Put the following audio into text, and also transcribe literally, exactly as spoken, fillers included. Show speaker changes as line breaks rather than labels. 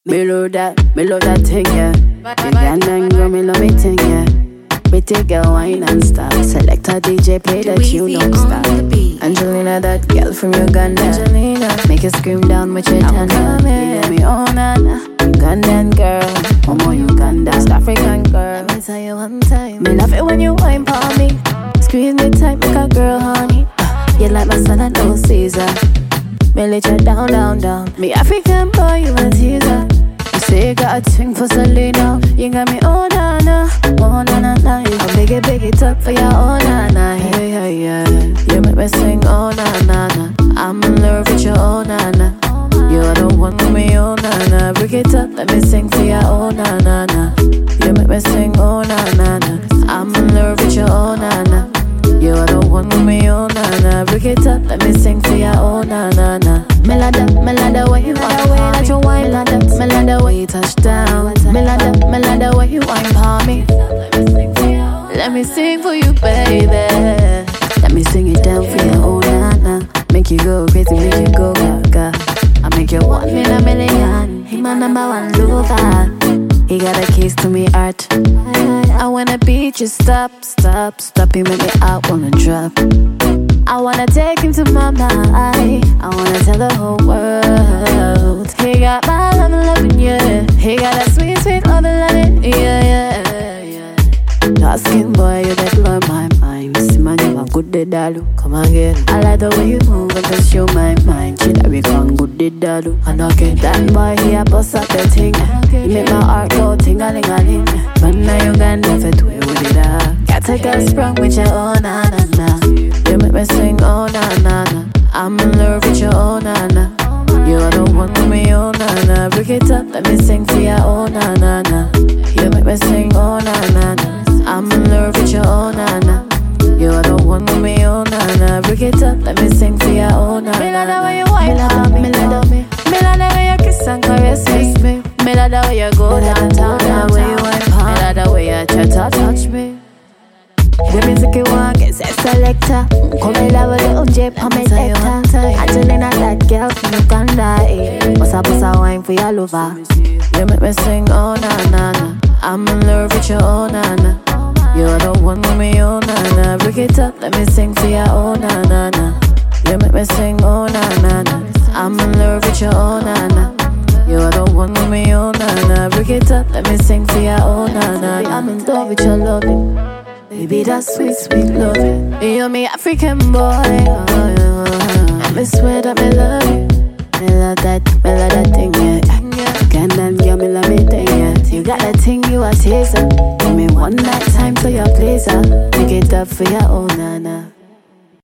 Me love that, me love that thing, yeah. Ugandan girl, me love me thing, yeah. Pretty girl, wine and stop. Select a D J, play that you don't stop. Angelina, that girl from Uganda. Angelina, make you scream down with your tanda. You let me on, Anna. Ugandan girl, Momo Uganda. West African girl, let me tell you one time. Me love it when you wine for me. Squeeze me tight, make a girl honey. You like my son, I know Caesar. Me let you down, down, down. Me African boy, you a teaser. You say you got a thing for Selena. You got me, oh na na, oh na na na. You gon' big it, big it up for your oh na na. Yeah, yeah, yeah. You make me sing, oh na na na. I'm in love with your oh na na. You are the one with me, oh na na. Break it up, let me sing for your oh na na na. You make me sing, oh na na na. I'm in love with your oh na na. You are the one with me, oh na na. Break it up, let me sing for ya, oh na na na. Melada, melada, where you want way that you wine, melada, melada, where you touch down, melada, melada, where you wine for me. Let me sing for you, baby. Let me sing it down for you, oh na na. Make you go crazy, make you go gaga. I make you one in a million. He my number one lover. He got a keys to me heart. I wanna beat you, stop, stop, stop. You make me out, wanna drop. I wanna take him to my mind. I wanna tell the whole world. He got my love and loving, yeah. He got that sweet, sweet love and loving, yeah, yeah, yeah. Dark skin boy, you that blow my mind. See my name, I'm good de dalu. Come again. I like the way you move and touch your my mind. She that we can good de dalu. And okay, that boy he a bust up the thing. He make my heart go ting-a-ling-a-ling. But now you got never do it with it up. Got a girl sprung with your oh na na na. You make me sing oh na na na. I'm in love with your oh na na. You are the one with me oh na na. Break it up, let me sing for ya oh na na na. You make me sing oh na na na. I'm in love with your oh na na. You are the one with me oh na na. Break it up, let me sing for ya oh na na. Me love the way you wine for me, me love me. Me love the way you kiss and caress me. Me love the way you go downtown, the way you wine for me. Me love the way you try to touch me. The music you want, get a selector. Come and love a little J for me sector. Angelina, that girl from Uganda, eh. Bossa bossa wine for your lover. You make me sing, oh na na na. I'm in love with you, oh na na. You're the one with me, oh na na. Break it up, let me sing for ya, oh na na na. You make me sing, oh na na na. I'm in love with you, oh na na. You're the one with me, oh na na. Break it up, let me sing for ya, oh na na na. I'm in love with your loving. Baby, that's sweet, sweet loving. You're me African boy, oh, oh. And me swear that me love you. Me love that, me love that thing, yeah. Ugandan girl, me love me thing, yeah. You got that thing, you a taser. Give me one night time so your pleaser. Pick it up for your own, na na.